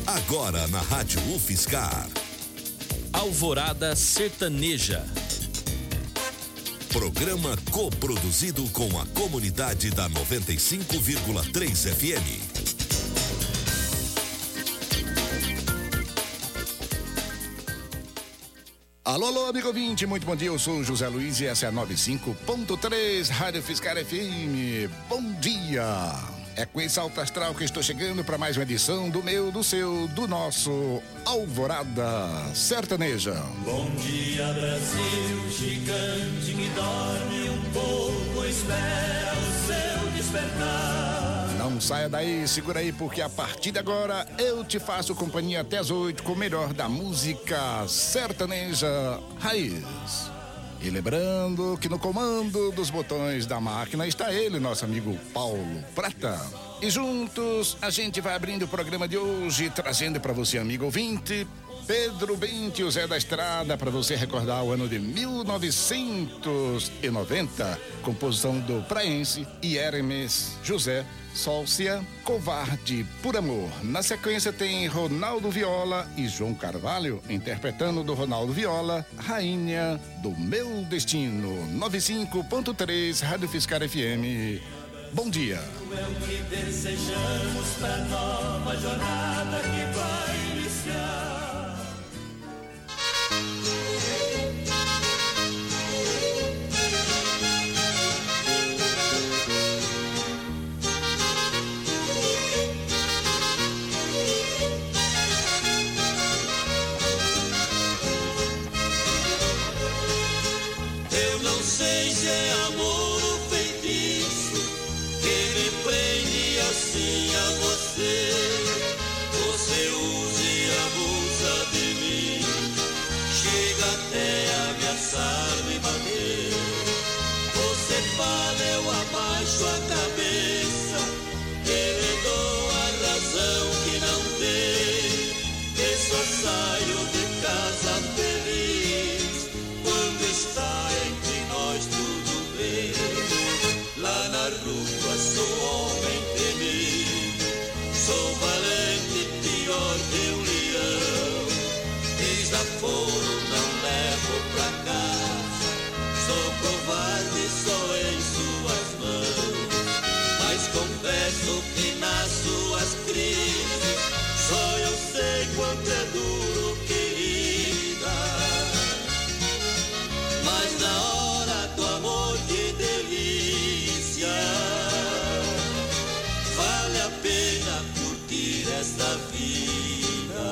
Agora na Rádio UFSCar. Alvorada Sertaneja. Programa coproduzido com a comunidade da 95,3 FM. Alô, alô, amigo ouvinte, muito bom dia, eu sou José Luiz e essa é a 95.3 Rádio UFSCar FM. Bom dia! É com esse alto astral que estou chegando para mais uma edição do meu, do seu, do nosso Alvorada Sertaneja. Bom dia, Brasil, gigante que dorme um pouco, espera o seu despertar. Não saia daí, segura aí, porque a partir de agora eu te faço companhia até as 8 com o melhor da música sertaneja raiz. E lembrando que no comando dos botões da máquina está ele, nosso amigo Paulo Prata. E juntos a gente vai abrindo o programa de hoje, trazendo para você, amigo ouvinte, Pedro Bente e o Zé da Estrada, para você recordar o ano de 1990, composição do praense Hermes José Sócia, Covarde por Amor. Na sequência tem Ronaldo Viola e João Carvalho, interpretando do Ronaldo Viola, Rainha do Meu Destino. 95.3 Rádio UFSCar FM. Bom dia. É o que desejamos pra nova jornada que vai iniciar. Eu não sei se é amor ou feitiço que me prende assim a você. Você usa e abusa de mim, chega até a ameaçar me bater. Você fala, eu abaixo a cabeça e me dou a razão que não tem. E só saio de casa feliz quando está entre nós tudo bem. Lá na rua sou homem temido, sou valente, pior que um leão. Desaforo não levo pra casa, sou covarde só em suas mãos. Mas confesso que nas suas crises só eu sei quanto é duro, querida. Mas na hora do amor, que delícia, vale a pena curtir esta vida.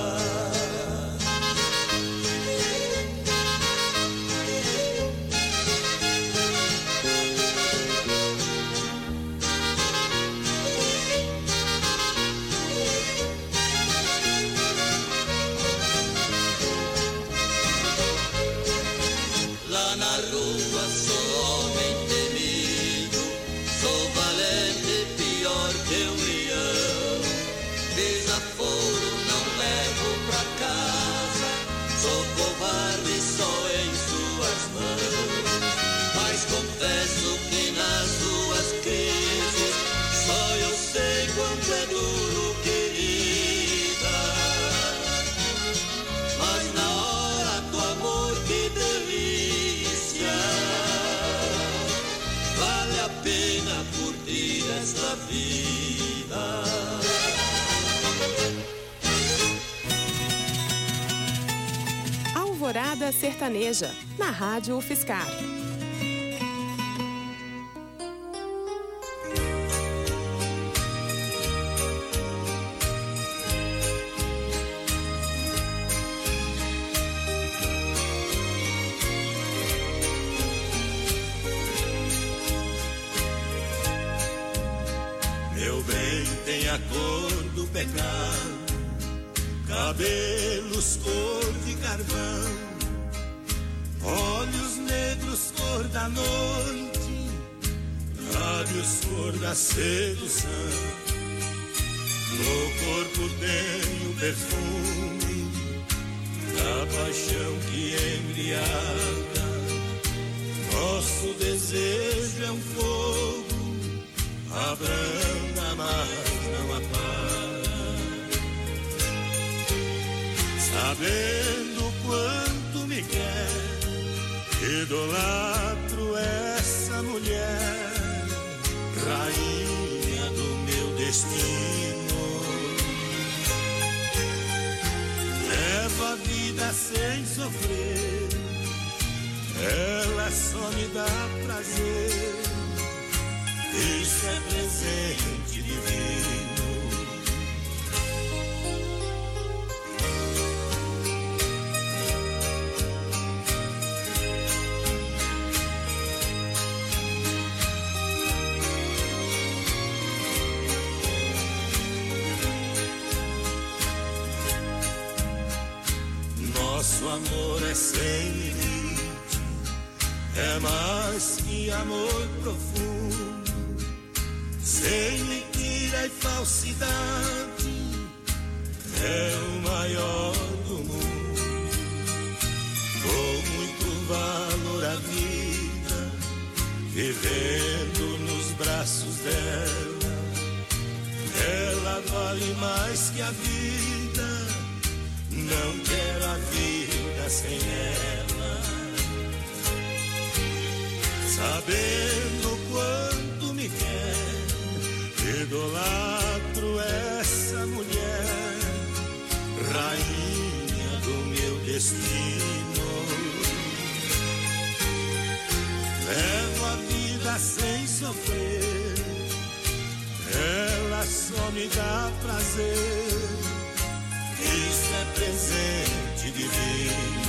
Lá na rua sou homem temido, sou valente, pior que um leão. Desaforo não levo pra casa, sou covarde só em suas mãos. Mas confesso que nas suas crises só eu sei quanto é duro, querida. Mas na hora do amor, que delícia, vale a pena curtir esta vida. Alvorada Sertaneja, na Rádio UFSCar. Meu bem tem a cor do pecado, cabelos cor de carvão, olhos negros cor da noite, lábios cor da sedução. No corpo tenho perfume da paixão que embriaga. Nosso desejo é um fogo, abranda mas não apaga. sabendo quanto me quer, idolatro essa mulher, rainha do meu destino. Levo a vida sem sofrer, ela só me dá prazer, isso é presente divino. Nosso amor é sem limite, é mais que amor profundo, sem mentira e falsidade, é o maior do mundo. Com muito valor a vida, vivendo nos braços dela, ela vale mais que a vida, não quero a vida sem ela. Sabendo quanto me quer, idolatro essa mulher, rainha do meu destino. Levo a vida sem sofrer, ela só me dá prazer, isso é presente divino.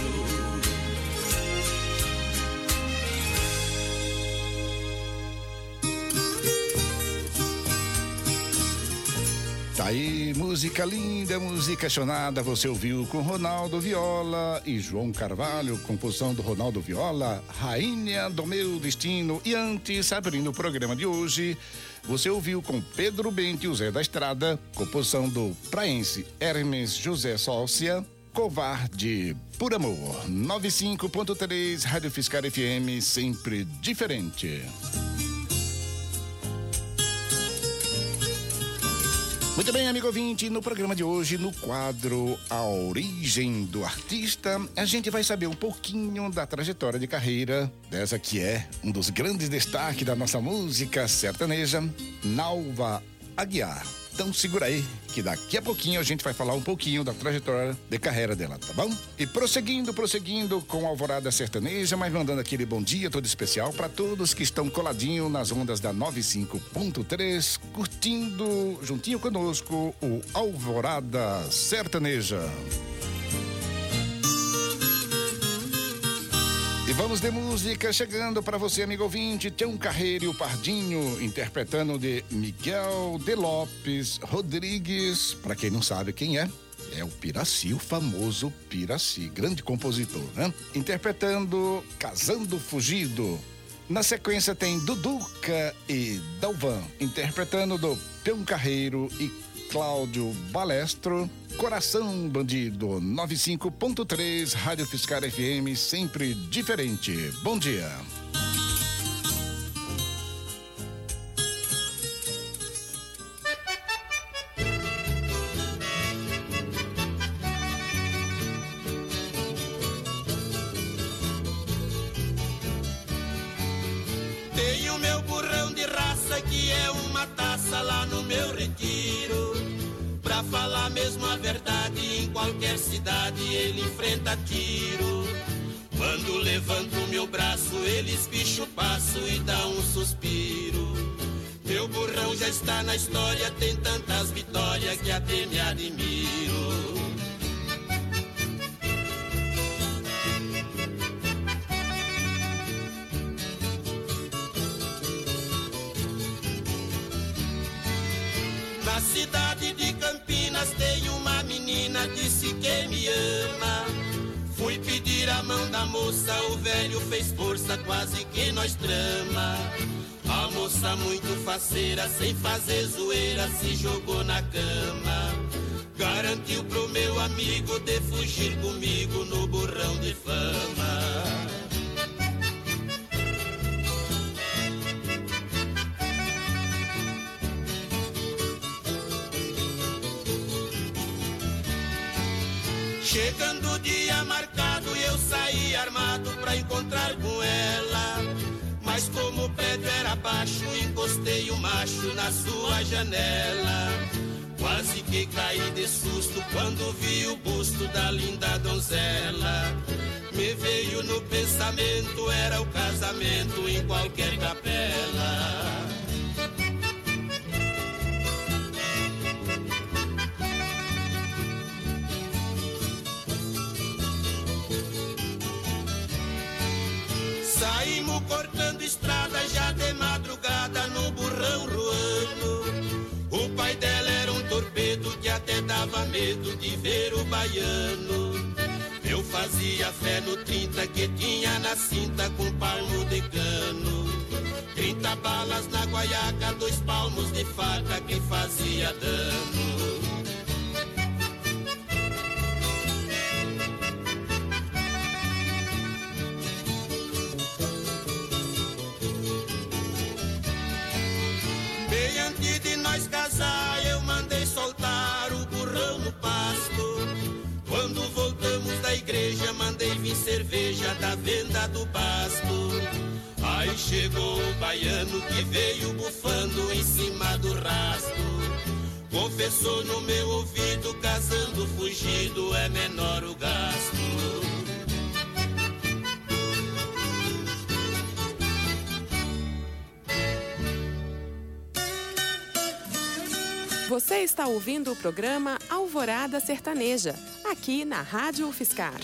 Tá aí, música linda, música chonada, você ouviu com Ronaldo Viola e João Carvalho, composição do Ronaldo Viola, Rainha do Meu Destino. E antes, abrindo o programa de hoje, você ouviu com Pedro Bento e o Zé da Estrada, composição do praense Hermes José Sócia, Covarde por Amor. 95.3 Rádio Fiscar FM, sempre diferente. Muito bem, amigo ouvinte, no programa de hoje, no quadro A Origem do Artista, a gente vai saber um pouquinho da trajetória de carreira dessa que é um dos grandes destaques da nossa música sertaneja, Nalva Aguiar. Então segura aí, que daqui a pouquinho a gente vai falar um pouquinho da trajetória de carreira dela, tá bom? E prosseguindo com a Alvorada Sertaneja, mas mandando aquele bom dia todo especial para todos que estão coladinho nas ondas da 95.3, curtindo juntinho conosco o Alvorada Sertaneja. E vamos de música chegando para você, amigo ouvinte, Tião Carreiro e o Pardinho, interpretando de Miguel de Lopes Rodrigues. Para quem não sabe quem é o Piraci, o famoso Piraci, grande compositor, né? Interpretando Casando Fugido. Na sequência tem Duduca e Dalvan, interpretando do Tião Carreiro e Cláudio Balestro, Coração Bandido. 95.3 Rádio Fiscar FM, sempre diferente. Bom dia. Tenho meu burrão de raça que é uma taça lá no meu retiro. Pra falar mesmo a verdade, em qualquer cidade ele enfrenta tiro. Quando levanto meu braço, ele espicha o passo e dá um suspiro. Meu burrão já está na história, tem tantas vitórias que até me admiro. Na cidade de Campinas tem uma menina, disse que me ama. Fui pedir a mão da moça, o velho fez força, quase que nós trama. A moça muito faceira, sem fazer zoeira, se jogou na cama. Garantiu pro meu amigo de fugir comigo no burrão de fama. Chegando o dia marcado, eu saí armado pra encontrar com ela. Mas como o prédio era baixo, encostei o macho na sua janela. Quase que caí de susto quando vi o busto da linda donzela. Me veio no pensamento, era o casamento em qualquer capela. Saímos cortando estrada já de madrugada no burrão ruano. O pai dela era um torpedo que até dava medo de ver o baiano. Eu fazia fé no 30 que tinha na cinta com palmo de cano. 30 balas na guaiaca, 2 palmos de faca que fazia dano. Bem antes de nós casar, eu mandei soltar o burrão no pasto. Quando voltamos da igreja, mandei vir cerveja da venda do basto. Aí chegou o baiano que veio bufando em cima do rasto. Confessou no meu ouvido, casando fugido é menor o gasto. Você está ouvindo o programa Alvorada Sertaneja, aqui na Rádio UFSCar.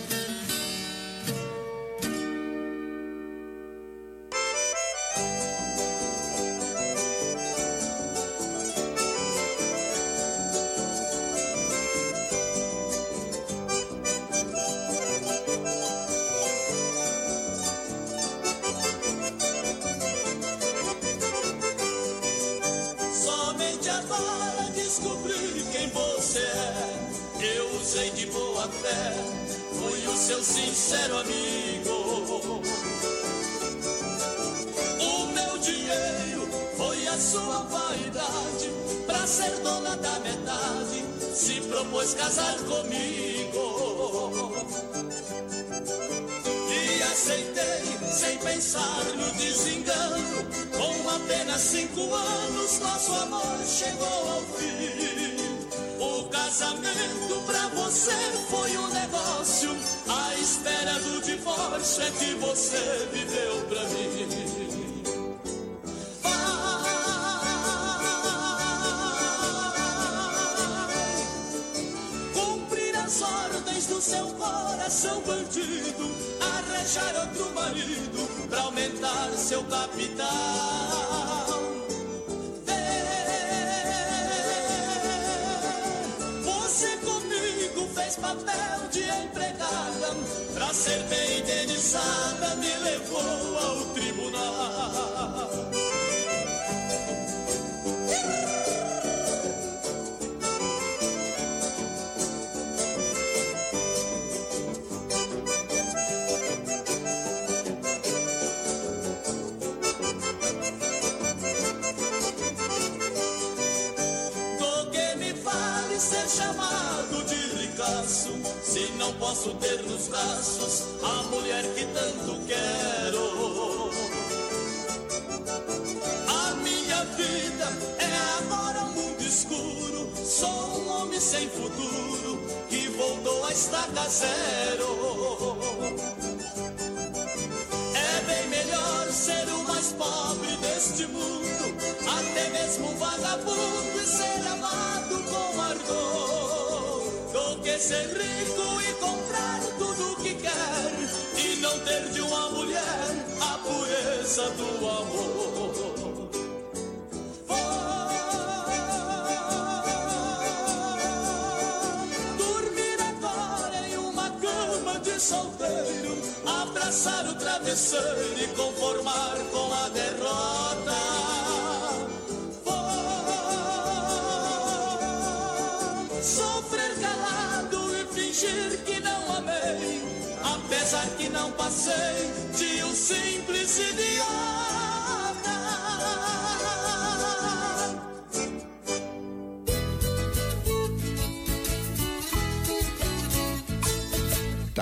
Seu sincero amigo, o meu dinheiro foi a sua vaidade. Pra ser dona da metade, se propôs casar comigo. E aceitei sem pensar no desengano. Com apenas 5 anos, nosso amor chegou ao fim. O casamento pra você foi um negócio. A espera do divórcio é que você viveu pra mim. Vai cumprir as ordens do seu coração bandido, arranjar outro marido pra aumentar seu capital. Fez papel de empregada, pra ser bem indenizada, me levou ao tribunal. Do que me vale ser chamado de se não posso ter nos braços a mulher que tanto quero? A minha vida é agora um mundo escuro. Sou um homem sem futuro que voltou a estaca zero. É bem melhor ser o mais pobre deste mundo, até mesmo um vagabundo, e ser amado com ardor, do que ser rico e comprar tudo o que quer e não ter de uma mulher a pureza do amor. Dormir agora em uma cama de solteiro, abraçar o travesseiro e conformar com a derrota. Sofrer calado e fingir que não amei, apesar que não passei de um simples idiota.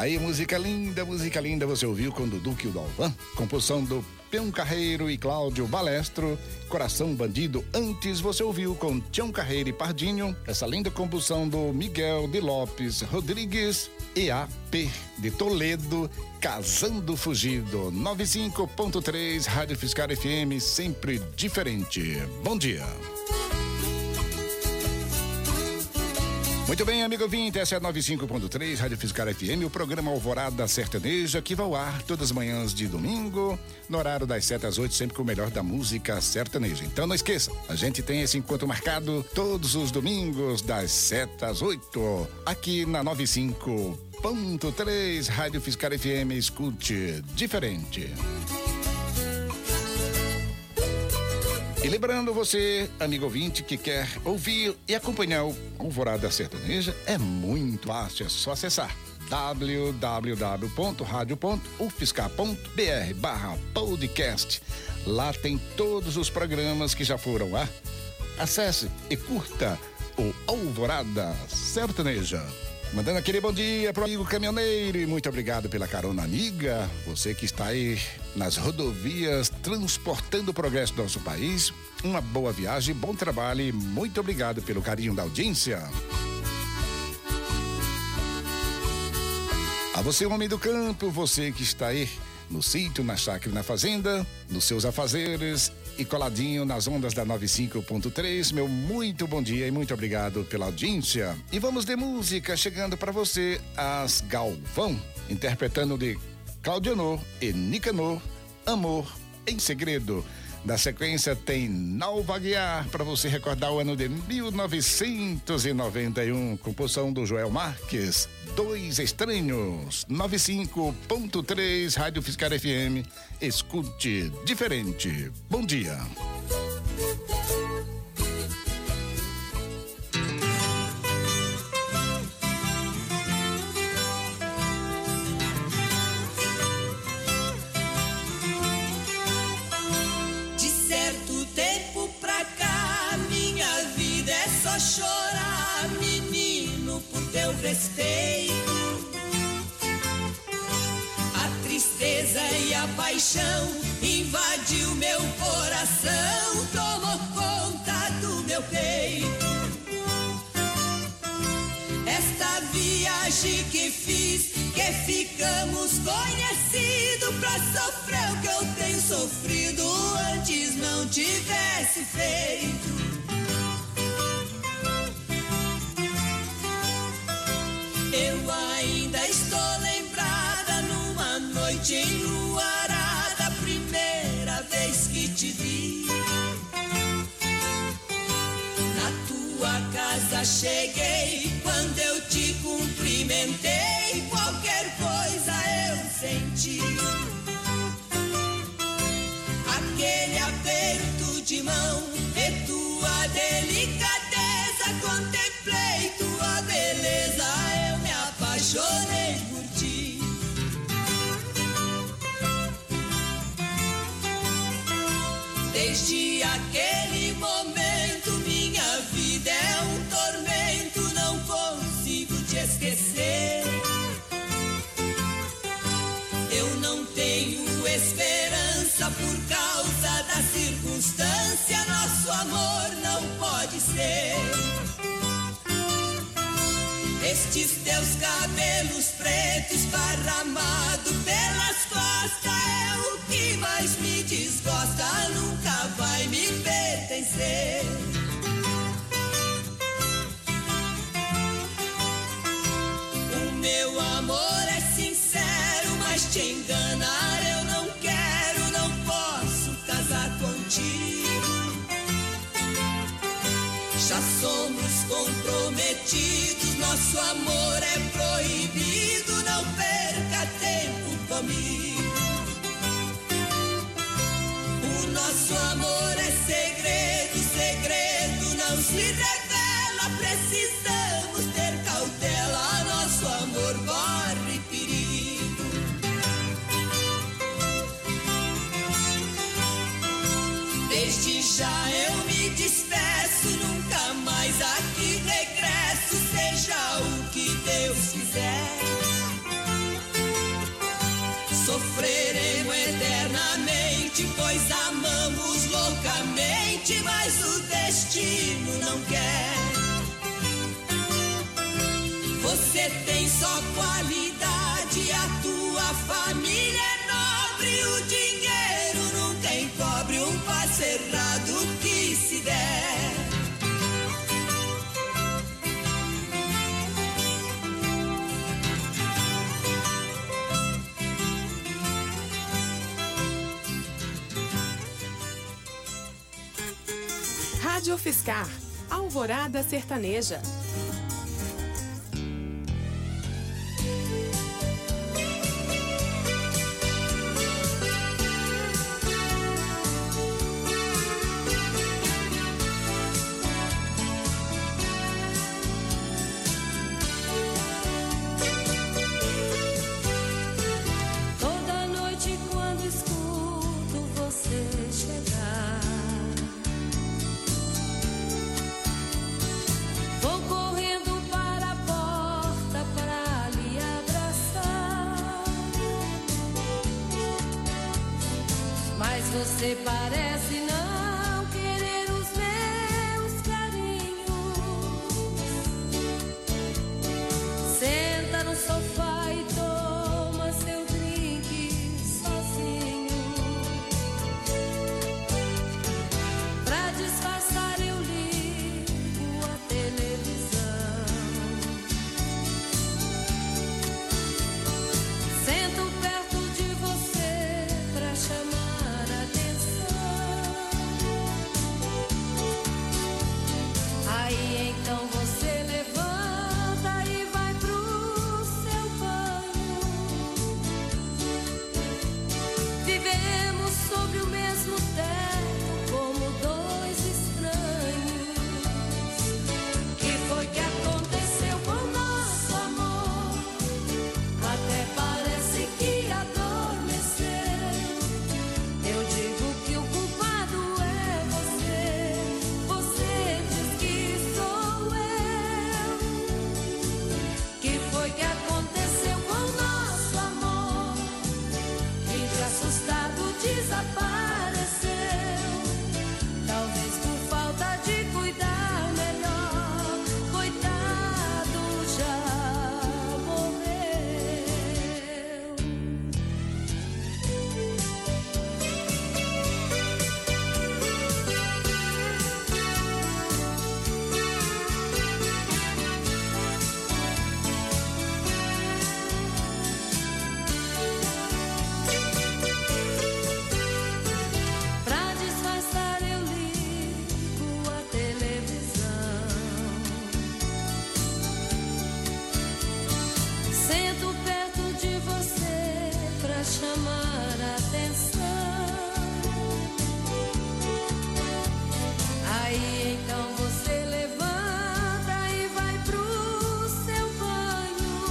Tá aí, música linda, você ouviu com Dudu e o Dalvan, composição do Peão Carreiro e Cláudio Balestro. Coração Bandido, antes você ouviu com Tião Carreiro e Pardinho, essa linda composição do Miguel de Lopes Rodrigues, EAP de Toledo, Casando Fugido, 95.3, Rádio Fiscar FM, sempre diferente. Bom dia. Muito bem, amigo ouvinte, essa é a 95.3, Rádio Fiscar FM, o programa Alvorada Sertaneja, que vai ao ar todas as manhãs de domingo, no horário das 7 às 8, sempre com o melhor da música sertaneja. Então não esqueça, a gente tem esse encontro marcado todos os domingos, das 7 às 8, aqui na 95.3, Rádio Fiscar FM, escute diferente. E lembrando você, amigo ouvinte, que quer ouvir e acompanhar o Alvorada Sertaneja, é muito fácil, é só acessar www.radio.ufscar.br/podcast. Lá tem todos os programas que já foram lá. Acesse e curta o Alvorada Sertaneja. Mandando aquele bom dia pro amigo caminhoneiro e muito obrigado pela carona amiga. Você que está aí nas rodovias transportando o progresso do nosso país. Uma boa viagem, bom trabalho e muito obrigado pelo carinho da audiência. A você, homem do campo, você que está aí no sítio, na chácara e na fazenda, nos seus afazeres e coladinho nas ondas da 95.3, meu muito bom dia e muito obrigado pela audiência. E vamos de música, chegando para você as Galvão, interpretando de Claudionor e Nicanor, Amor em Segredo. Na sequência tem Nalvaguear, para você recordar o ano de 1991, composição do Joel Marques, Dois Estranhos, 95.3, Rádio Fiscar FM, escute diferente. Bom dia. Chorar, menino, por teu respeito. A tristeza e a paixão invadiu meu coração, tomou conta do meu peito. Esta viagem que fiz, que ficamos conhecidos, pra sofrer o que eu tenho sofrido, antes não tivesse feito. Eu ainda estou lembrada numa noite enluarada, a primeira vez que te vi. Na tua casa cheguei, quando eu te cumprimentei, qualquer coisa eu senti. Aquele aperto de mão e tua delicadeza, contemplei tua beleza, apaixonei por ti. Desde aquele momento minha vida é um tormento, não consigo te esquecer. Eu não tenho esperança por causa da circunstância, nosso amor não pode ser. Estes teus cabelos pretos esparramados pelas costas é o que mais me desgosta, nunca vai me pertencer. O meu amor é sincero, mas te enganar eu não quero, não posso casar contigo. Já somos comprometidos, nosso amor é proibido, não perca tempo comigo. O nosso amor é segredo, segredo não se revela, precisamos ter cautela, nosso amor corre perigo. Desde já eu me despeço, nunca mais aqui regresso, seja o que Deus quiser. destino não quer. Você tem só qualidade, a tua família é nobre, o dinheiro nunca encobre um passo errado que se der. Rádio UFSCar, Alvorada Sertaneja. Toda noite quando escuto você chegar, vou correndo para a porta para lhe abraçar, mas você parece não querer os meus carinhos. Senta no sofá e toma seu drink sozinho. Pra disfarçar eu ligo a televisão. Sento perto de você pra chamar a atenção. Aí então você levanta e vai pro seu banho. Vivemos sobre o mesmo teto como dois estranhos. Que foi que aconteceu com nosso amor? Até parece que adormeceu. Eu digo que o culpado é você. Você diz que sou eu. Que foi que aconteceu com nosso amor? Que de assustado desapareceu. Talvez por falta de cuidar melhor. Coitado, já morreu. Pra disfarçar eu ligo a televisão. Sento perto de você pra chamar a atenção. Aí então você levanta e vai pro seu banho.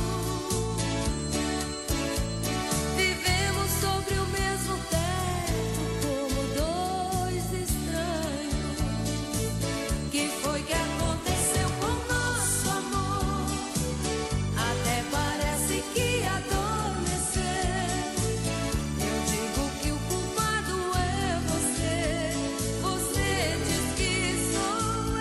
Vivemos sobre o mesmo teto como dois estranhos. Que foi que aconteceu com nosso amor? Até parece que adormeceu. Eu digo que o culpado é você. Você diz que sou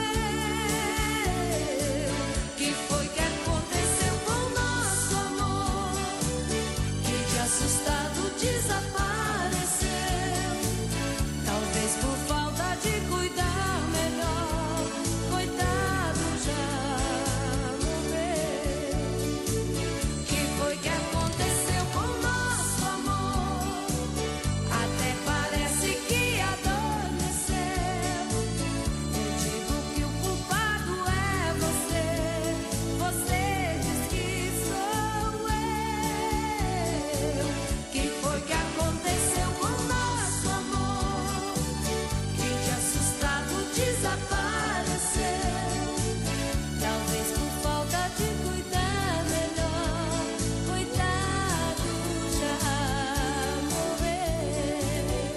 eu. Que foi que aconteceu com nosso amor? Que de assustado desapareceu. Talvez por falta de cuidar melhor. Coitado, já morreu. Que foi que aconteceu com nosso amor? Até parece que adormeceu. Eu digo que o culpado é você. Você diz que sou eu. Que foi que aconteceu com nosso amor? Que de assustado desapareceu. Talvez por falta de cuidar melhor. Coitado, já morreu.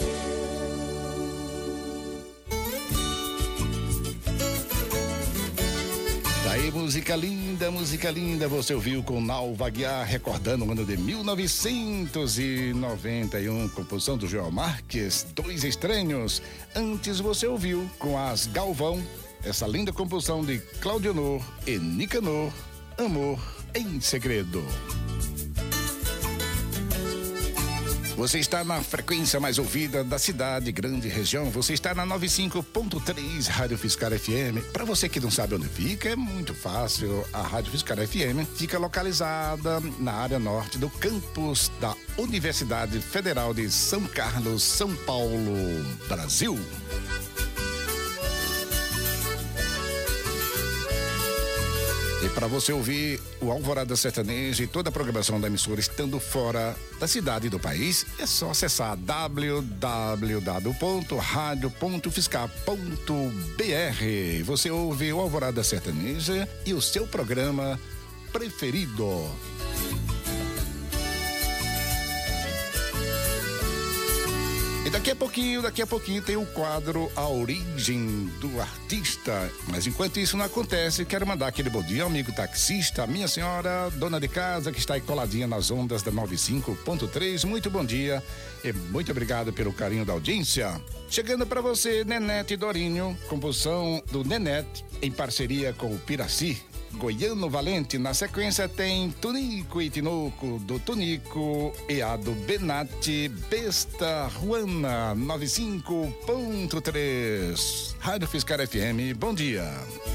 Tá aí, música linda, você ouviu com Nalva Aguiar, recordando o ano de 1991, composição do João Marques, Dois Estranhos. Antes você ouviu com as Galvão, essa linda composição de Cláudio Honor e Nicanor, Amor em Segredo. Você está na frequência mais ouvida da cidade, grande região. Você está na 95.3 Rádio Fiscar FM. Para você que não sabe onde fica, é muito fácil. A Rádio Fiscar FM fica localizada na área norte do campus da Universidade Federal de São Carlos, São Paulo, Brasil. E para você ouvir o Alvorada Sertaneja e toda a programação da emissora estando fora da cidade e do país, é só acessar www.radio.fiscar.br. Você ouve o Alvorada Sertaneja e o seu programa preferido. E daqui a pouquinho tem o quadro A Origem do Artista. Mas enquanto isso não acontece, quero mandar aquele bom dia ao amigo taxista, minha senhora, dona de casa, que está aí coladinha nas ondas da 95.3. Muito bom dia e muito obrigado pelo carinho da audiência. Chegando para você, Nenete e Dorinho, composição do Nenete em parceria com o Piraci. Goiano Valente. Na sequência tem Tunico e Tinoco, do Tunico, e a do Benatti, Besta Juana, 95.3. Rádio Fiscar FM, bom dia.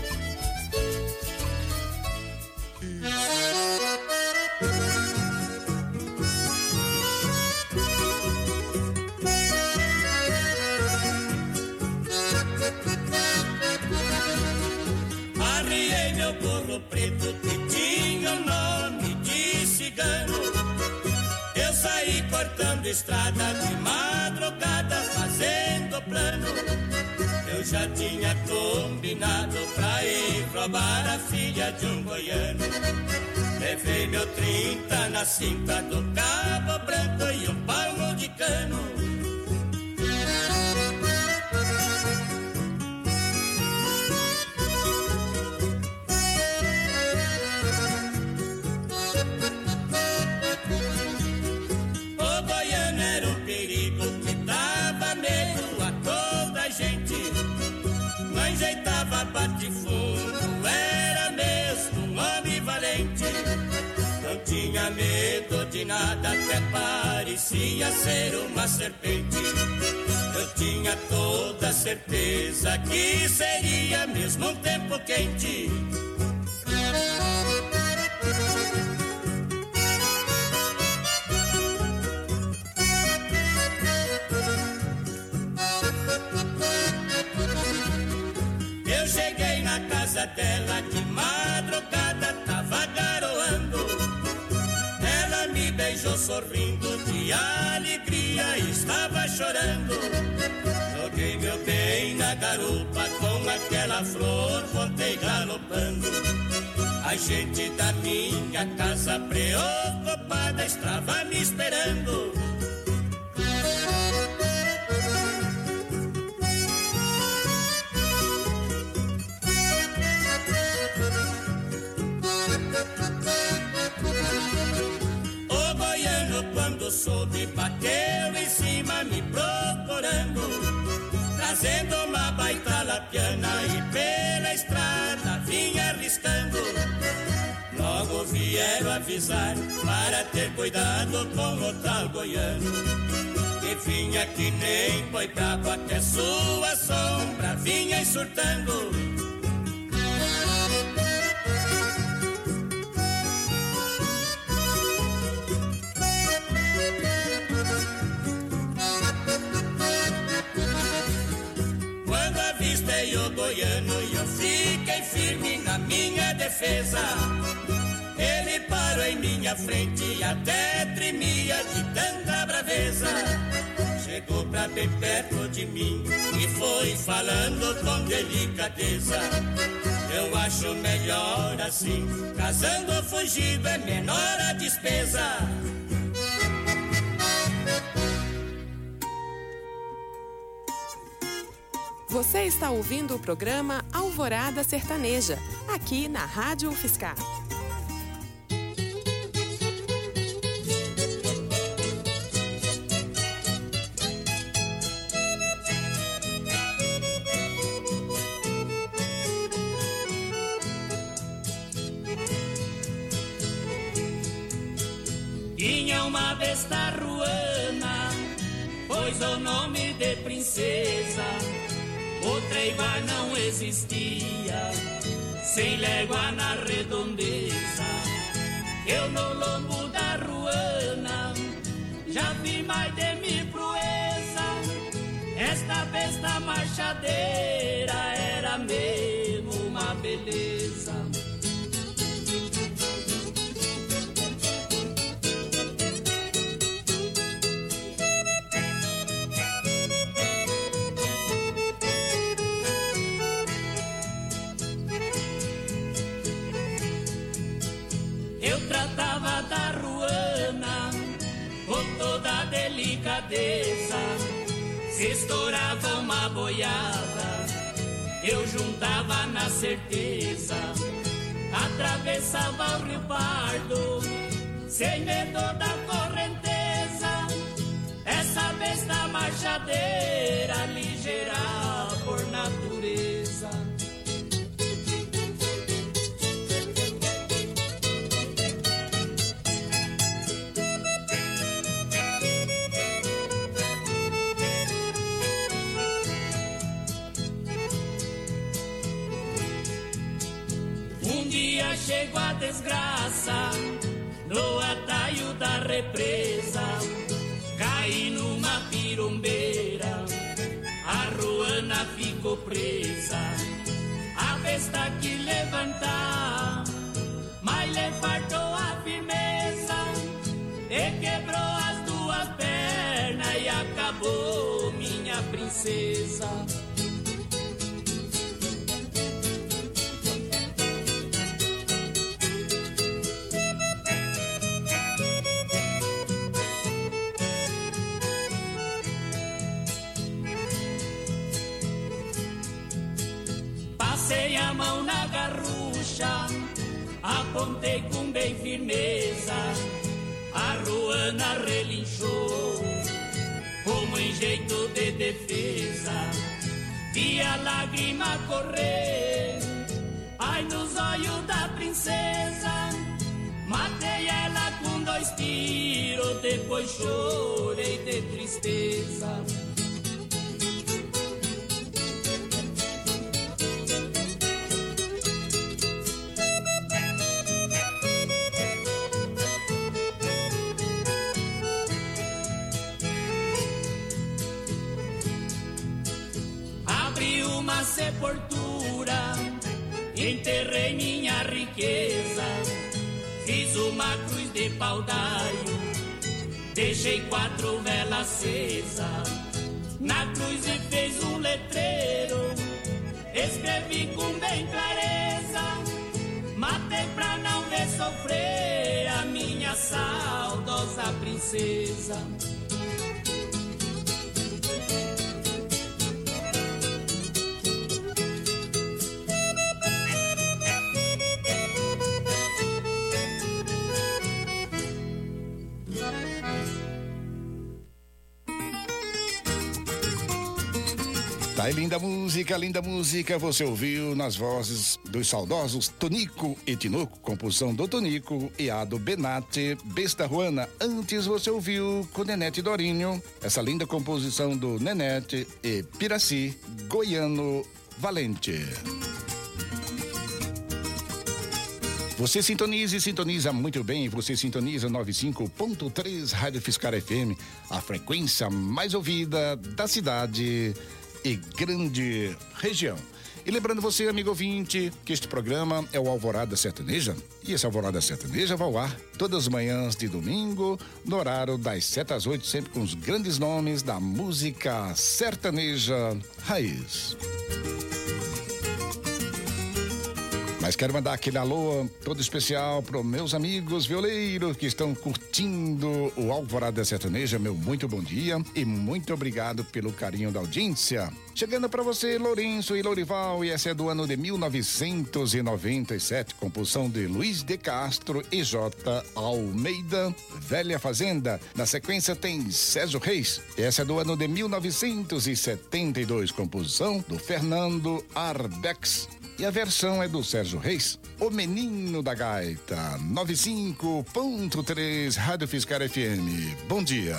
Preto que tinha o nome de cigano. Eu saí cortando estrada de madrugada, fazendo plano. Eu já tinha combinado pra ir roubar a filha de um goiano. Levei meu 30 na cinta do cabo branco e um palmo de cano. Bate-fundo, era mesmo um homem valente. Não tinha medo de nada, até parecia ser uma serpente. Eu tinha toda certeza que seria mesmo um tempo quente. Dela de madrugada tava garoando. Ela me beijou sorrindo de alegria e estava chorando. Joguei meu bem na garupa com aquela flor, voltei galopando. A gente da minha casa preocupada estava me esperando. Soube, bateu em cima me procurando, trazendo uma baita lapiana e pela estrada vinha arriscando. Logo vieram avisar para ter cuidado com o tal goiano, que vinha que nem boi bravo, até sua sombra vinha insultando. O goiano e eu fiquei firme na minha defesa. Ele parou em minha frente e até tremia de tanta braveza. Chegou pra bem perto de mim e foi falando com delicadeza. Eu acho melhor assim, casando fugido é menor a despesa. Você está ouvindo o programa Alvorada Sertaneja, aqui na Rádio Fiscar. uma besta ruana, pois o nome de princesa, outra igual não existia, sem légua na redondeza. Eu no lombo da ruana já vi mais de mil proeza. Esta besta marchadeira era mesmo uma beleza. Eu tratava da ruana com toda delicadeza. Se estourava uma boiada, eu juntava na certeza. Atravessava o Rio Pardo, sem medo da correnteza. Essa besta marchadeira, ligeira por natureza. Chegou a desgraça no atalho da represa, caí numa pirombeira, a ruana ficou presa. A besta que levantar, mas lhe faltou a firmeza, e quebrou as duas pernas e acabou minha princesa. Passei a mão na garrucha, apontei com bem firmeza. A ruana relinchou, como em jeito de defesa. Vi a lágrima correr, ai nos olhos da princesa. Matei ela com 2 tiros, depois chorei de tristeza. Uma sepultura, enterrei minha riqueza, fiz uma cruz de pau-d'alho, deixei 4 velas acesas. Na cruz e fez um letreiro, escrevi com bem clareza: matei pra não ver sofrer a minha saudosa princesa. Tá aí, linda música, você ouviu nas vozes dos saudosos Tonico e Tinoco, composição do Tonico e a do Benate, Besta Ruana. Antes você ouviu com Nenete Dorinho, essa linda composição do Nenete e Piraci, Goiano Valente. Você sintoniza muito bem, você sintoniza 95.3 Rádio Fiscar FM, a frequência mais ouvida da cidade e grande região. E lembrando você, amigo ouvinte, que este programa é o Alvorada Sertaneja, e esse Alvorada Sertaneja vai ao ar todas as manhãs de domingo, no horário das 7 às 8, sempre com os grandes nomes da música sertaneja raiz. Mas quero mandar aquele alô todo especial para os meus amigos violeiros que estão curtindo o Alvorada Sertaneja. Meu muito bom dia e muito obrigado pelo carinho da audiência. Chegando para você, Lourenço e Lourival, e essa é do ano de 1997, composição de Luiz de Castro e J. Almeida, Velha Fazenda. Na sequência tem César Reis, essa é do ano de 1972, composição do Fernando Arbex, E a versão é do Sérgio Reis, O Menino da Gaita, 95.3 Rádio Fiscar FM. Bom dia.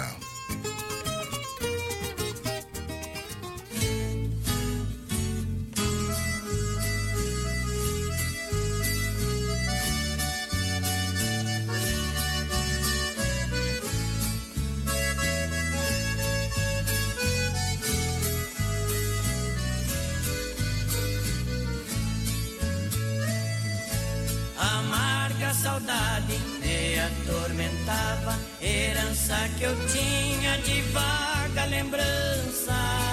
Saudade me atormentava, herança que eu tinha de vaga lembrança,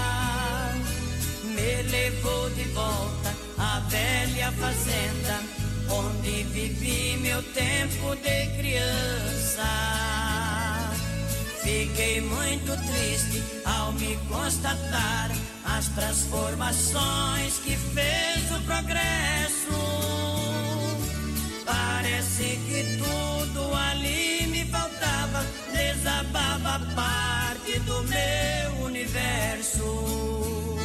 me levou de volta à velha fazenda, onde vivi meu tempo de criança. Fiquei muito triste ao me constatar as transformações que fez o progresso. Parece que tudo ali me faltava, desabava parte do meu universo.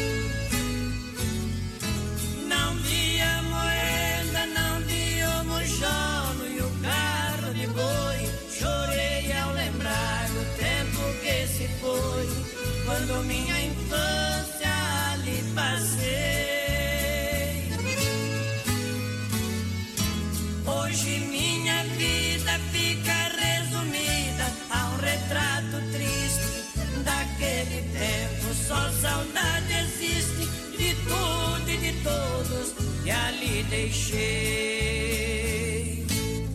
Não via moeda, não via o mojolo e o carro de boi. Chorei ao lembrar o tempo que se foi, quando minha infância ali passei. Hoje minha vida fica resumida a um retrato triste daquele tempo. Só saudade existe de tudo e de todos que ali deixei.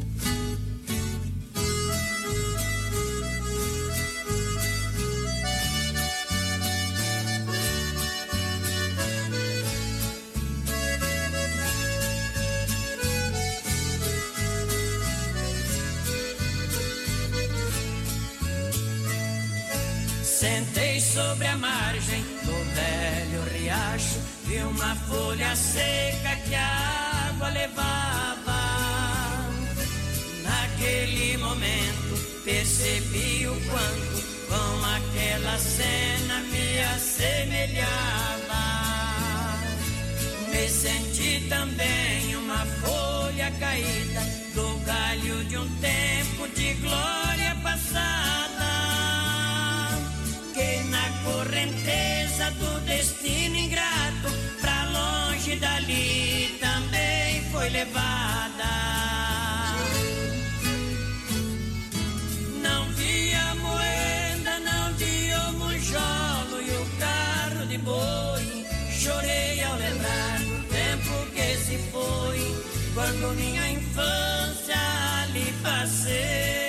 Sentei sobre a margem do velho riacho, vi uma folha seca que a água levava. Naquele momento percebi o quanto com aquela cena me assemelhava. Me senti também uma folha caída do galho de um tempo de glória passada, que na correnteza do destino ingrato pra longe dali também foi levada. Não via moeda, não via o monjolo e o carro de boi. Chorei ao lembrar do tempo que se foi, quando minha infância ali passei.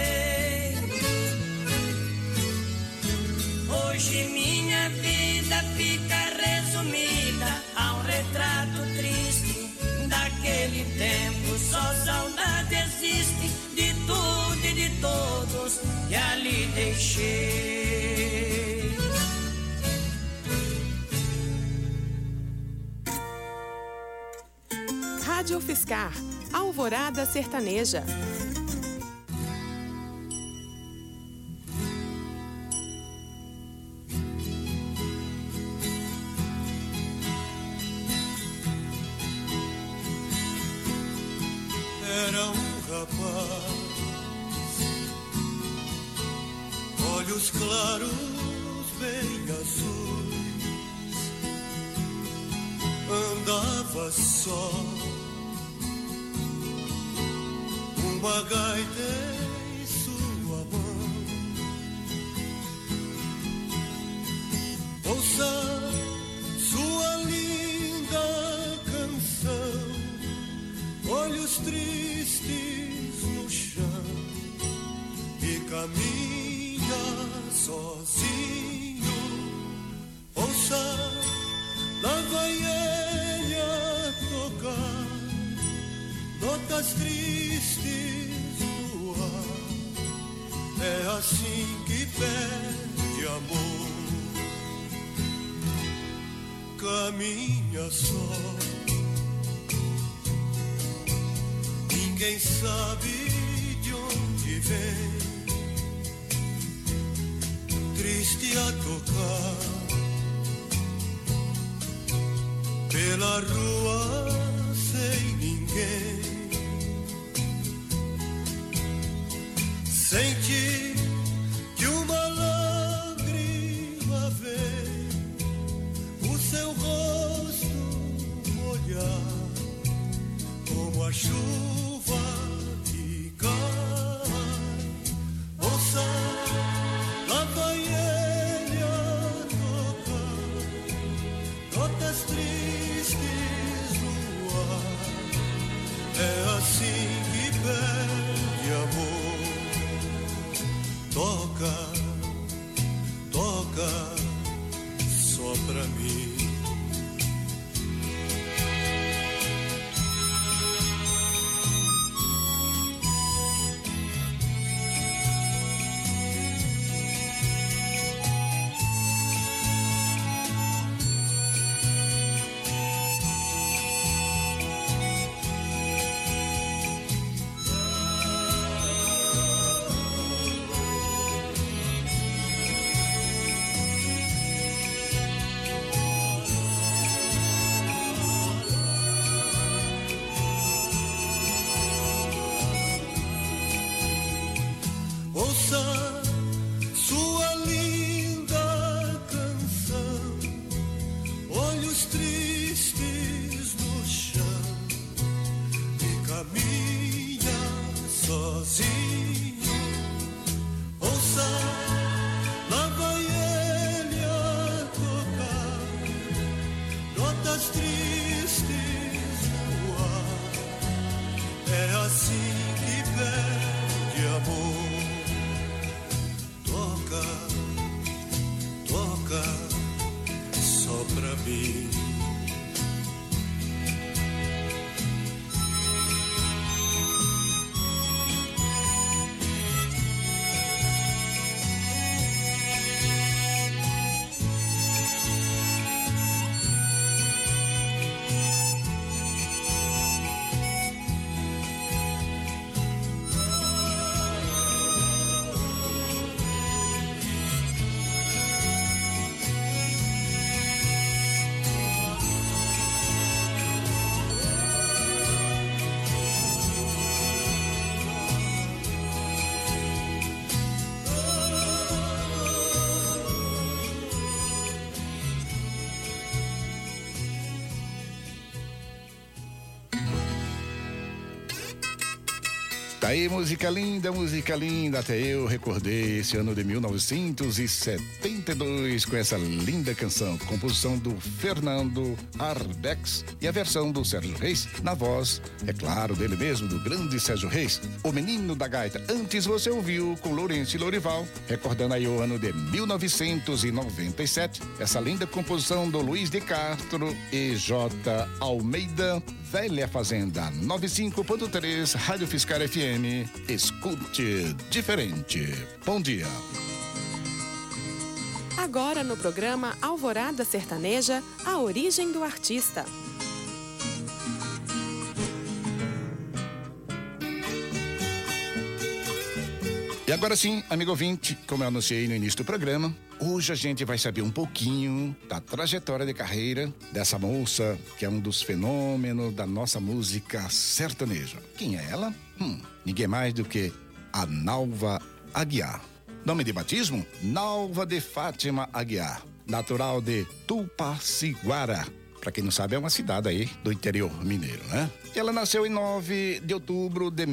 Hoje minha vida fica resumida a um retrato triste daquele tempo. Só saudade existe de tudo e de todos que ali deixei. Rádio Fiscar, Alvorada Sertaneja. Era um rapaz, olhos claros bem azuis, andava só, uma gaita em sua mão. Ouça sua linda canção, olhos tristes no chão, e caminha sozinho. Ouça lá vai ele a tocar notas tristes no ar. É assim que pede amor, caminha só. Ninguém sabe de onde vem, triste a tocar pela rua sem ninguém. Senti que uma lágrima vem, o seu rosto molhar, como a chuva que cai. Ouça, lá vai ele a tocar notas tristes no ar. É assim que perde amor. Toca, toca só pra mim. Ouça sua linda canção, olhos tristes no chão, e caminha sozinho. Ouça, lá vai ele a tocar notas tristes no ar. É assim que perde amor. Toca só pra mim. Tá aí, música linda, até eu recordei esse ano de 1972 com essa linda canção, composição do Fernando Arbex e a versão do Sérgio Reis, na voz, é claro, dele mesmo, do grande Sérgio Reis, o menino da gaita. Antes você ouviu com Lourenço e Lourival, recordando aí o ano de 1997, essa linda composição do Luiz de Castro e J. Almeida, Velha Fazenda 95.3, Rádio Fiscar FM. Escute diferente. Bom dia. Agora no programa Alvorada Sertaneja, a origem do artista. E agora sim, amigo ouvinte, como eu anunciei no início do programa, hoje a gente vai saber um pouquinho da trajetória de carreira dessa moça que é um dos fenômenos da nossa música sertaneja. Quem é ela? Ninguém mais do que a Nalva Aguiar. Nome de batismo? Nalva de Fátima Aguiar, natural de Tupaciguara. Para quem não sabe, é uma cidade aí do interior mineiro, né? Ela nasceu em 9 de outubro de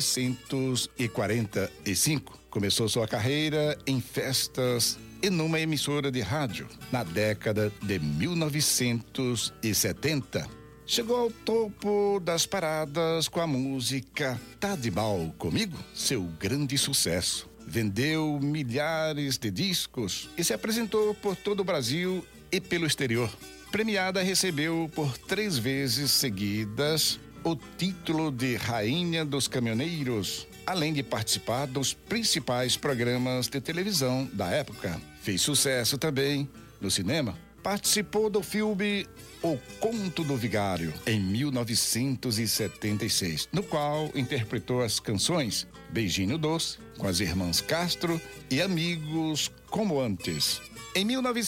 1945. Começou sua carreira em festas e numa emissora de rádio na década de 1970. Chegou ao topo das paradas com a música Tá de Mal Comigo, seu grande sucesso. Vendeu milhares de discos e se apresentou por todo o Brasil e pelo exterior. Premiada, recebeu por 3 vezes seguidas o título de Rainha dos Caminhoneiros, além de participar dos principais programas de televisão da época. Fez sucesso também no cinema. Participou do filme O Conto do Vigário, em 1976, no qual interpretou as canções Beijinho Doce, com as irmãs Castro e Amigos Como Antes. Em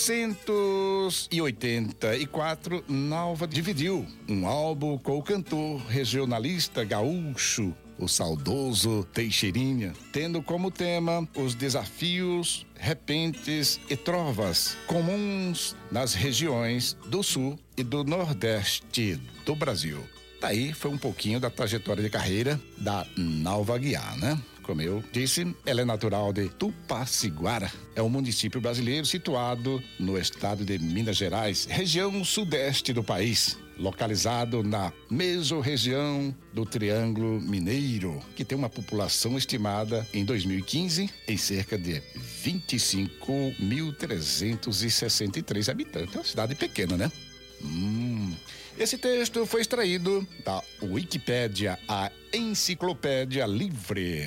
1984, Nalva dividiu um álbum com o cantor regionalista gaúcho, o saudoso Teixeirinha, tendo como tema os desafios, repentes e trovas comuns nas regiões do sul e do nordeste do Brasil. Daí foi um pouquinho da trajetória de carreira da Nalva Aguiar, né? Como eu disse, ela é natural de Tupaciguara. É um município brasileiro situado no estado de Minas Gerais, região sudeste do país, localizado na mesorregião do Triângulo Mineiro, que tem uma população estimada em 2015 em cerca de 25.363 habitantes. É uma cidade pequena, né? Esse texto foi extraído da Wikipédia, a enciclopédia livre.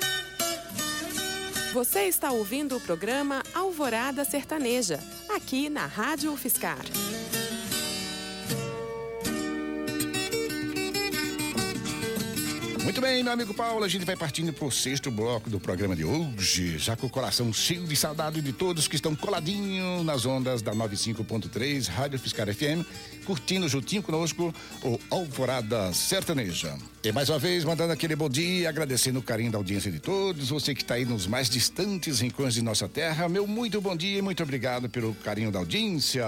Você está ouvindo o programa Alvorada Sertaneja, aqui na Rádio UFSCar. Muito bem, meu amigo Paulo, a gente vai partindo pro 6º bloco do programa de hoje, já com o coração cheio de saudade de todos que estão coladinhos nas ondas da 95.3 Rádio UFSCar FM, curtindo juntinho conosco o Alvorada Sertaneja. E mais uma vez, mandando aquele bom dia, agradecendo o carinho da audiência de todos, você que está aí nos mais distantes rincões de nossa terra, meu muito bom dia e muito obrigado pelo carinho da audiência.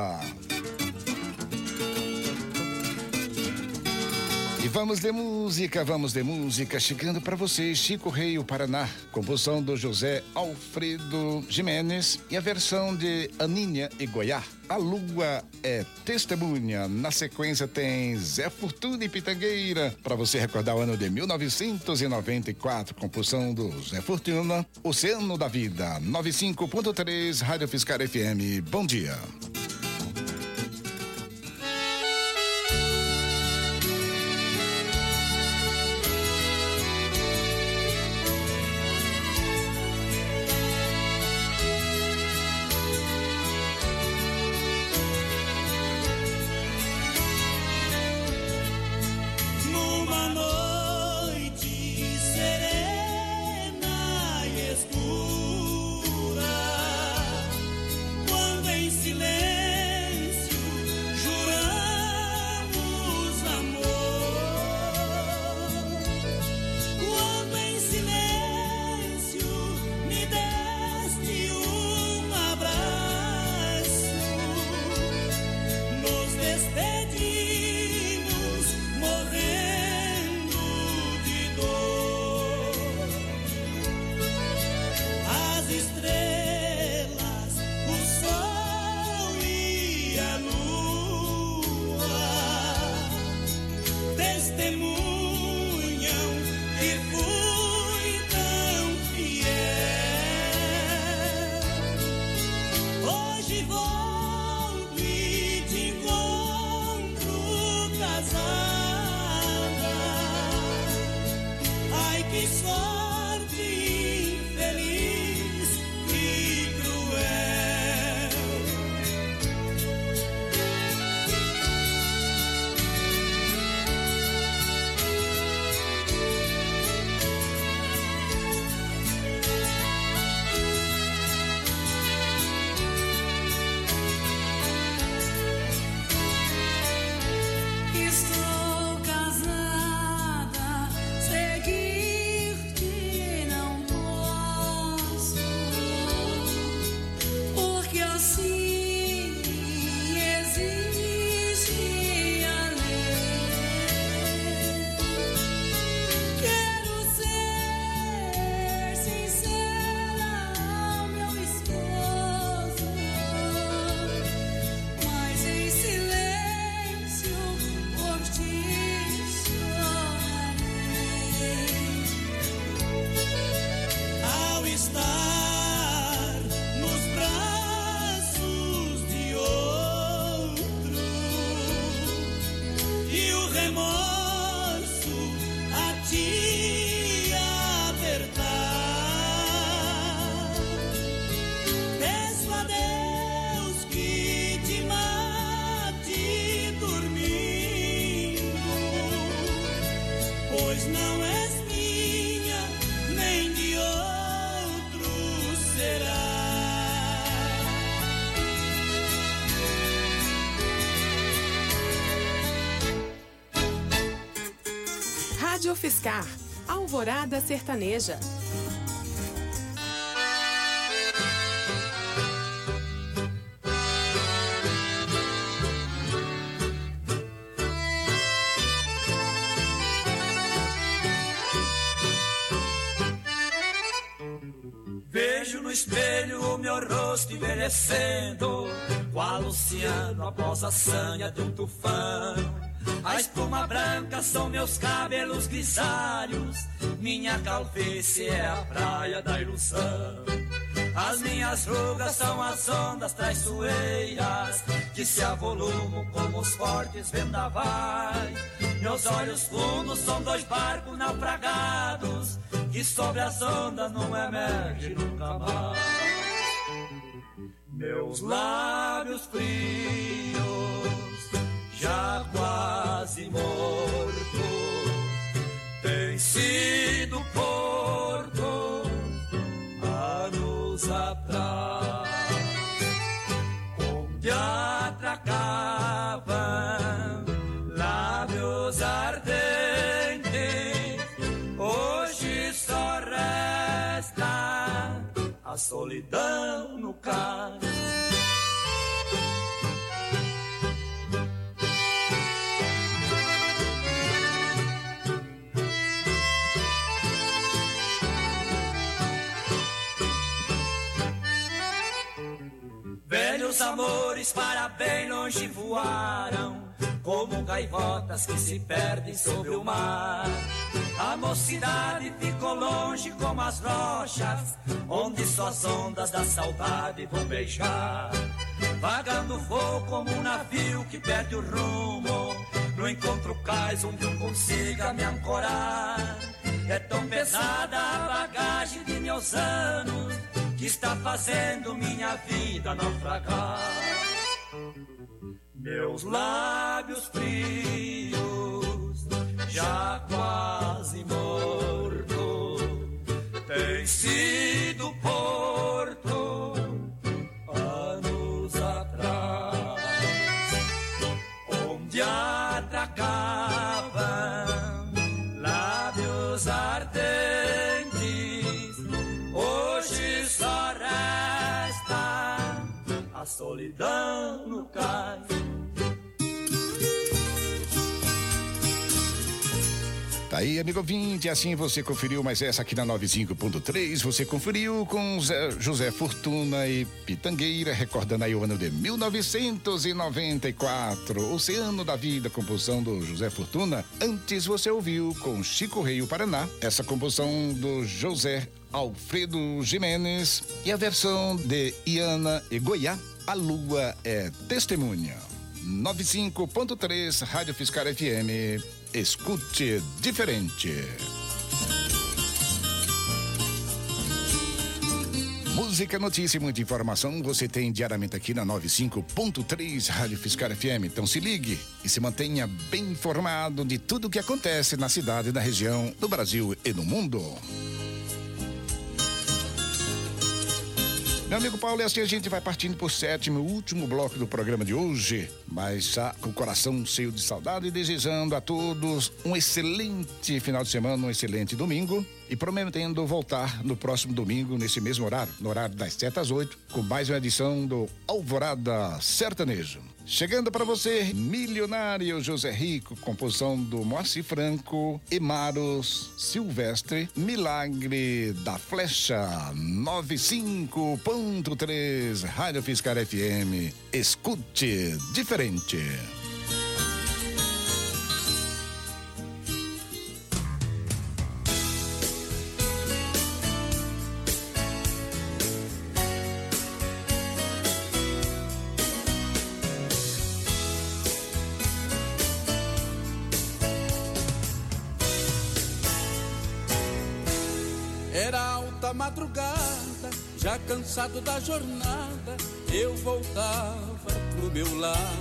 E vamos de música, chegando para vocês, Chico Rei, o Paraná, composição do José Alfredo Jimenez e a versão de Aninha e Goiá, A Lua é Testemunha. Na sequência tem Zé Fortuna e Pitangueira, para você recordar o ano de 1994, composição do Zé Fortuna, Oceano da Vida, 95.3 Rádio UFSCar FM. Bom dia. Rádio Fiscar, Alvorada Sertaneja. Vejo no espelho o meu rosto envelhecendo, qual Luciano após a sanha de um tufão. A espuma branca são meus cabelos grisalhos, minha calvície é a praia da ilusão. As minhas rugas são as ondas traiçoeiras que se avolumam como os fortes vendavais. Meus olhos fundos são dois barcos naufragados que sobre as ondas não emerge nunca mais. Meus lábios frios, já quase morto, tem sido porto anos atrás, onde atracavam lábios ardentes. Hoje só resta a solidão no cais. Velhos amores para bem longe voaram, como gaivotas que se perdem sobre o mar. A mocidade ficou longe como as rochas, onde só as ondas da saudade vão beijar. Vagando vou como um navio que perde o rumo, no encontro cais onde eu consiga me ancorar. É tão pesada a bagagem de meus anos, que está fazendo minha vida naufragar. Meus lábios frios, já quase morto, tem sido porto anos atrás, onde atracavam lábios ardentes. Hoje só resta a solidão no cais. Tá aí, amigo ouvinte, assim você conferiu, mas essa aqui na 95.3, você conferiu com José Fortuna e Pitangueira, recordando aí o ano de 1994, Oceano da Vida, composição do José Fortuna. Antes você ouviu com Chico Rei, o Paraná, essa composição do José Alfredo Jimenez e a versão de Iana e Goiá, A Lua é Testemunha. 95.3, Rádio Fiscar FM. Escute diferente. Música, notícia e muita informação você tem diariamente aqui na 95.3 Rádio Fiscar FM. Então se ligue e se mantenha bem informado de tudo o que acontece na cidade, na região, no Brasil e no mundo. Meu amigo Paulo, e assim a gente vai partindo por sétimo e último bloco do programa de hoje, mas já com o coração cheio de saudade e desejando a todos um excelente final de semana, um excelente domingo e prometendo voltar no próximo domingo, nesse mesmo horário, no horário das 7 às 8, com mais uma edição do Alvorada Sertanejo. Chegando para você, Milionário José Rico, composição do Moacir Franco, Emaros Silvestre, Milagre da Flecha, 95.3, Rádio Fiscar FM. Escute diferente. Madrugada, já cansado da jornada, eu voltava pro meu lar.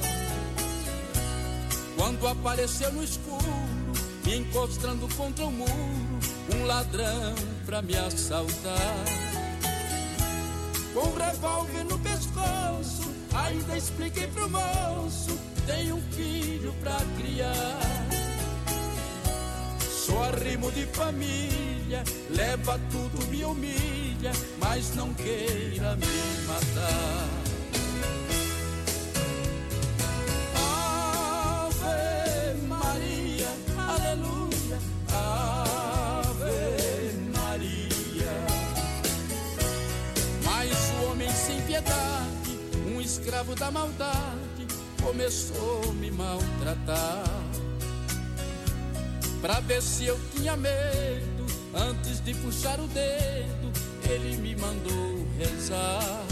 Quando apareceu no escuro, me encostando contra o muro, um ladrão pra me assaltar. Com um revólver no pescoço, ainda expliquei pro moço, tenho um filho pra criar. Sou Só arrimo de família, leva tudo, me humilha, mas não queira me matar. Ave Maria, aleluia, Ave Maria. Mas o homem sem piedade, um escravo da maldade, começou a me maltratar. Pra ver se eu tinha medo, antes de puxar o dedo, ele me mandou rezar.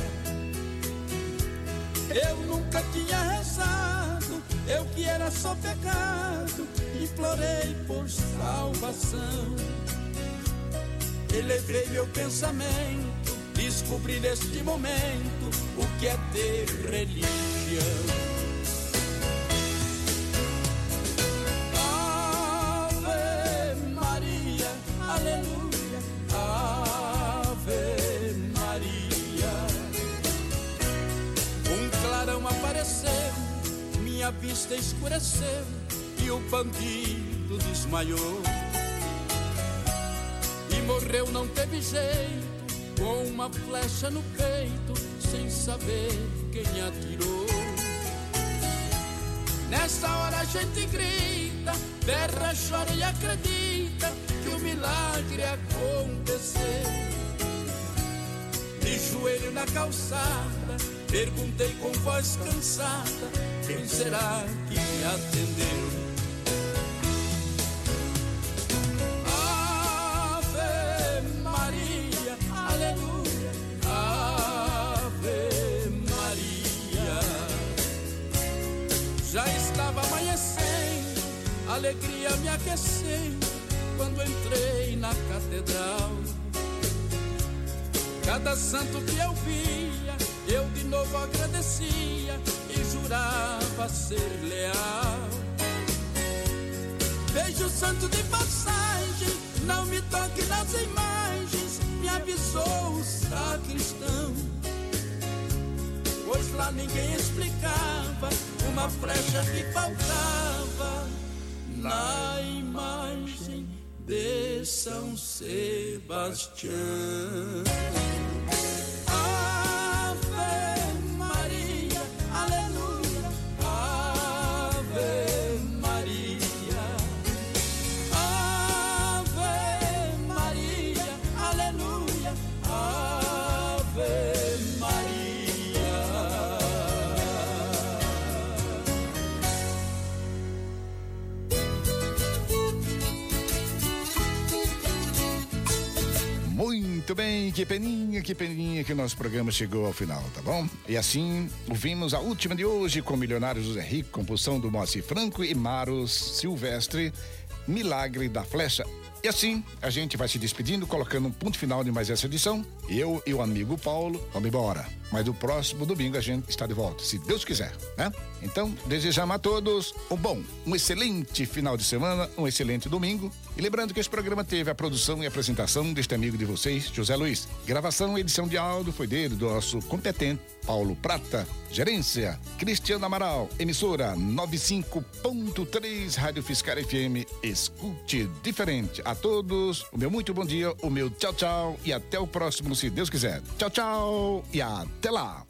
Eu nunca tinha rezado, eu que era só pecado, implorei por salvação. Elevei meu pensamento, descobri neste momento o que é ter religião. Aleluia, Ave Maria. Um clarão apareceu, minha vista escureceu e o bandido desmaiou. E morreu, não teve jeito, com uma flecha no peito, sem saber quem atirou. Nessa hora a gente grita, berra, chora e acredita que o milagre aconteceu. De joelho na calçada, perguntei com voz cansada, quem será que me atendeu? Ave Maria, aleluia, Ave Maria. Já estava amanhecendo, alegria me aquecendo, quando entrei na catedral. Cada santo que eu via, eu de novo agradecia e jurava ser leal. Vejo o santo de passagem, não me toque nas imagens, me avisou o sacristão. Pois lá ninguém explicava uma flecha que faltava na imagem de São Sebastião. Ave Maria, aleluia, Ave Maria. Ave Maria, aleluia, Ave Maria. Muito bem, que peninha que o nosso programa chegou ao final, tá bom? E assim, ouvimos a última de hoje com Milionário José Rico, composição do Moacir Franco e Maros Silvestre, Milagre da Flecha. E assim, a gente vai se despedindo, colocando um ponto final de mais essa edição. Eu e o amigo Paulo vamos embora. Mas no próximo domingo a gente está de volta, se Deus quiser, né? Então, desejamos a todos um excelente final de semana, um excelente domingo. E lembrando que esse programa teve a produção e apresentação deste amigo de vocês, José Luiz. Gravação e edição de áudio foi dele, do nosso competente Paulo Prata. Gerência, Cristiano Amaral. Emissora 95.3 Rádio Fiscar FM. Escute diferente. A todos, o meu muito bom dia, o meu tchau, tchau e até o próximo, se Deus quiser. Tchau, tchau e até lá.